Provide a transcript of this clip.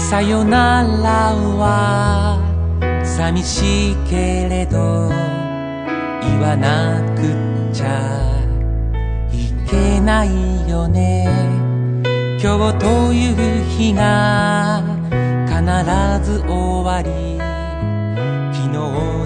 さよならは寂しいけれど言わなくっちゃいけないよね。今日という日が必ず終わり、昨日